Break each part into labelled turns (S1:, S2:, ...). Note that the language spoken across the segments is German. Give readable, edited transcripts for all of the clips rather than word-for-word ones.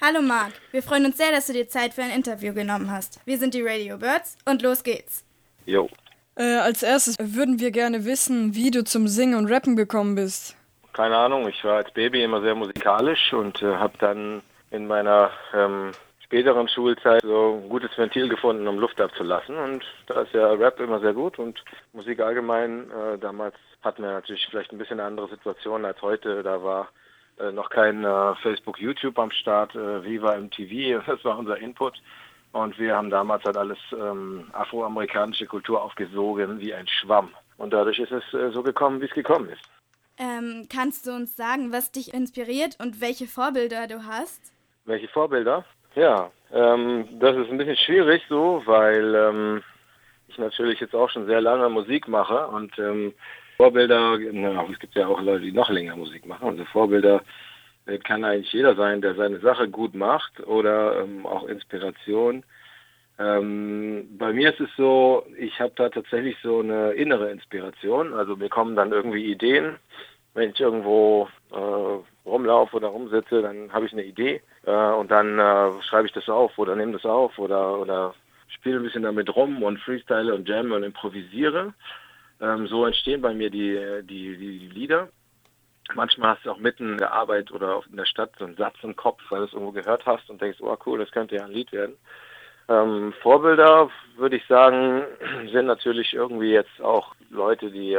S1: Hallo Marc, wir freuen uns sehr, dass du dir Zeit für ein Interview genommen hast. Wir sind die Radio Birds und los geht's.
S2: Jo.
S3: Als erstes würden wir gerne wissen, wie du zum Singen und Rappen gekommen bist.
S2: Keine Ahnung, ich war als Baby immer sehr musikalisch und habe dann in meiner späteren Schulzeit so ein gutes Ventil gefunden, um Luft abzulassen. Und da ist ja Rap immer sehr gut und Musik allgemein. Damals hatten wir natürlich vielleicht ein bisschen eine andere Situation als heute. Da war noch kein Facebook, YouTube am Start, Viva MTV, das war unser Input. Und wir haben damals halt alles afroamerikanische Kultur aufgesogen wie ein Schwamm. Und dadurch ist es so gekommen, wie es gekommen ist.
S1: Kannst du uns sagen, was dich inspiriert und welche Vorbilder du hast?
S2: Welche Vorbilder? Ja, das ist ein bisschen schwierig so, weil ich natürlich jetzt auch schon sehr lange Musik mache und Vorbilder, es gibt ja auch Leute, die noch länger Musik machen. Also Vorbilder kann eigentlich jeder sein, der seine Sache gut macht oder auch Inspiration. Bei mir ist es so, ich habe da tatsächlich so eine innere Inspiration. Also mir kommen dann irgendwie Ideen. Wenn ich irgendwo rumlaufe oder rumsitze, dann habe ich eine Idee und dann schreibe ich das auf oder nehme das auf oder spiele ein bisschen damit rum und freestyle und jamme und improvisiere. So entstehen bei mir die Lieder. Manchmal hast du auch mitten in der Arbeit oder in der Stadt so einen Satz im Kopf, weil du es irgendwo gehört hast und denkst, oh cool, das könnte ja ein Lied werden. Vorbilder, würde ich sagen, sind natürlich irgendwie jetzt auch Leute, die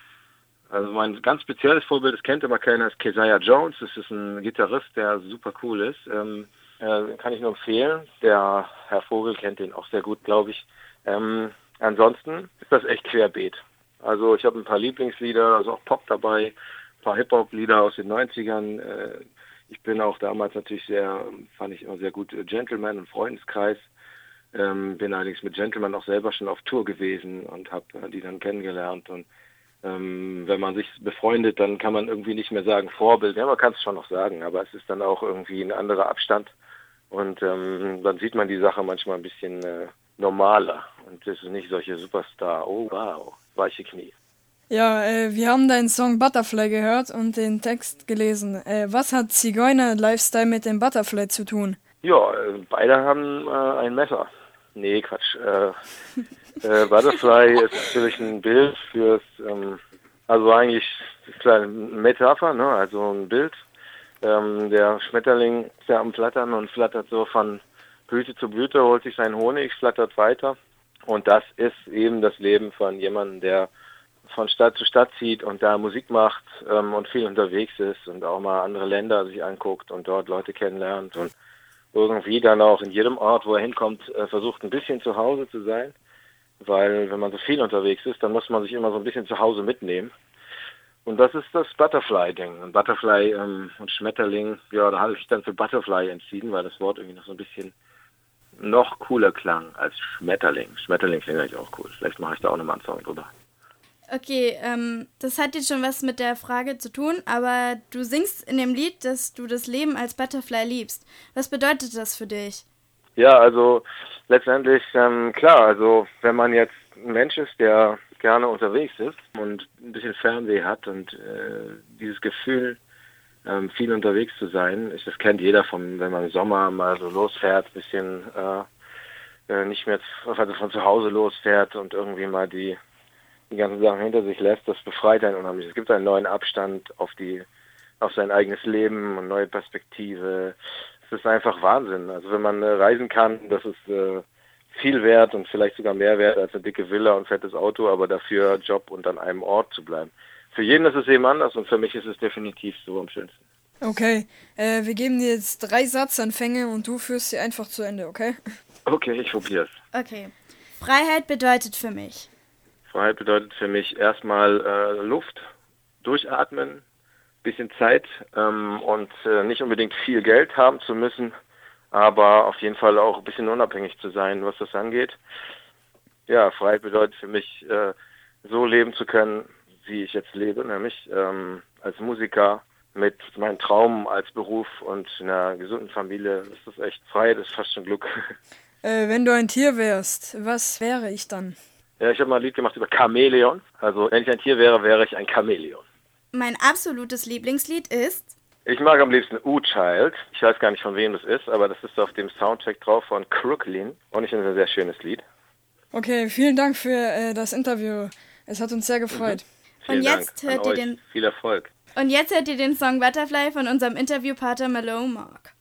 S2: also mein ganz spezielles Vorbild, das kennt immer keiner, ist Keziah Jones. Das ist ein Gitarrist, der super cool ist. Kann ich nur empfehlen. Der Herr Vogel kennt den auch sehr gut, glaube ich. Ansonsten ist das echt querbeet. Also ich habe ein paar Lieblingslieder, also auch Pop dabei, ein paar Hip-Hop-Lieder aus den 90ern. Ich bin auch damals natürlich fand ich immer sehr gut Gentleman und Freundeskreis. Bin allerdings mit Gentleman auch selber schon auf Tour gewesen und habe die dann kennengelernt. Und wenn man sich befreundet, dann kann man irgendwie nicht mehr sagen Vorbild. Ja, man kann es schon noch sagen, aber es ist dann auch irgendwie ein anderer Abstand. Und dann sieht man die Sache manchmal ein bisschen normaler. Und das ist nicht solche Superstar, oh wow, weiche Knie.
S3: Ja, wir haben deinen Song Butterfly gehört und den Text gelesen. Was hat Zigeuner-Lifestyle mit dem Butterfly zu tun?
S2: Ja, beide haben ein Messer. Nee, Quatsch. Butterfly ist natürlich ein Bild fürs, also eigentlich ist klar eine Metapher, ne? Also ein Bild. Der Schmetterling ist ja am Flattern und flattert so von Blüte zu Blüte, holt sich seinen Honig, flattert weiter. Und das ist eben das Leben von jemandem, der von Stadt zu Stadt zieht und da Musik macht und viel unterwegs ist und auch mal andere Länder sich anguckt und dort Leute kennenlernt und irgendwie dann auch in jedem Ort, wo er hinkommt, versucht ein bisschen zu Hause zu sein. Weil wenn man so viel unterwegs ist, dann muss man sich immer so ein bisschen zu Hause mitnehmen. Und das ist das Butterfly-Ding. Und Butterfly und Schmetterling, ja, da habe ich dann für Butterfly entschieden, weil das Wort irgendwie noch so ein bisschen noch cooler klang als Schmetterling. Schmetterling klingt eigentlich auch cool. Vielleicht mache ich da auch nochmal einen Song drüber.
S1: Okay, das hat jetzt schon was mit der Frage zu tun, aber du singst in dem Lied, dass du das Leben als Butterfly liebst. Was bedeutet das für dich?
S2: Ja, also letztendlich, klar, also wenn man jetzt ein Mensch ist, der gerne unterwegs ist und ein bisschen Fernweh hat und dieses Gefühl, viel unterwegs zu sein, das kennt jeder wenn man im Sommer mal so losfährt, ein bisschen nicht mehr also von zu Hause losfährt und irgendwie mal die ganzen Sachen hinter sich lässt, das befreit einen unheimlich. Es gibt einen neuen Abstand auf sein eigenes Leben und neue Perspektive. Es ist einfach Wahnsinn. Also wenn man reisen kann, das ist viel wert und vielleicht sogar mehr wert als eine dicke Villa und fettes Auto, aber dafür Job und an einem Ort zu bleiben. Für jeden ist es eben anders und für mich ist es definitiv so am schönsten.
S3: Okay, wir geben dir jetzt 3 Satzanfänge und du führst sie einfach zu Ende, okay?
S2: Okay, ich probier's.
S1: Okay. Freiheit bedeutet für mich.
S2: Freiheit bedeutet für mich erstmal Luft, durchatmen, bisschen Zeit und nicht unbedingt viel Geld haben zu müssen, aber auf jeden Fall auch ein bisschen unabhängig zu sein, was das angeht. Ja, Freiheit bedeutet für mich, so leben zu können, wie ich jetzt lebe, nämlich als Musiker mit meinem Traum als Beruf und einer gesunden Familie. Das ist echt Freiheit, ist fast schon Glück.
S3: Wenn du ein Tier wärst, was wäre ich dann?
S2: Ja, ich habe mal ein Lied gemacht über Chamäleon. Also wenn ich ein Tier wäre, wäre ich ein Chamäleon.
S1: Mein absolutes Lieblingslied ist
S2: Ich mag am liebsten U-Child. Ich weiß gar nicht, von wem das ist, aber das ist auf dem Soundtrack drauf von Crooklyn. Und ich finde es ein sehr schönes Lied.
S3: Okay, vielen Dank für das Interview. Es hat uns sehr gefreut.
S2: Vielen
S1: Und jetzt
S2: Dank
S1: hört
S2: an
S1: ihr
S2: euch. Viel Erfolg.
S1: Und jetzt hört ihr den Song Butterfly von unserem Interviewpartner Malone Mark.